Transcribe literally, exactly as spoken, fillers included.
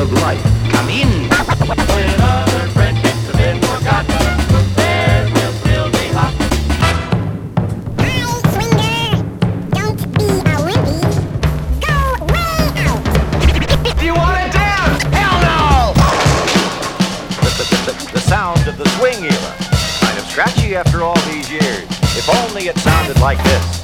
of life. Come in. When other friendships have been forgotten, theirs will still be hot. Hi, swinger! Don't be a wimpy. Go way out! Do you want to dance? Hell no! The, the, the, the sound of the swing era. Kind of scratchy after all these years. If only it sounded like this.